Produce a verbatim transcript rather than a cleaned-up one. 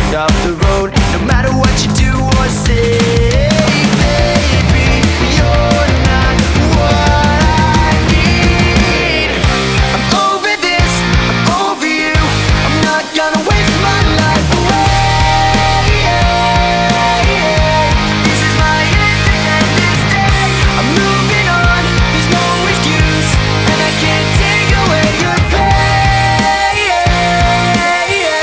end of the road. No matter what you do or say,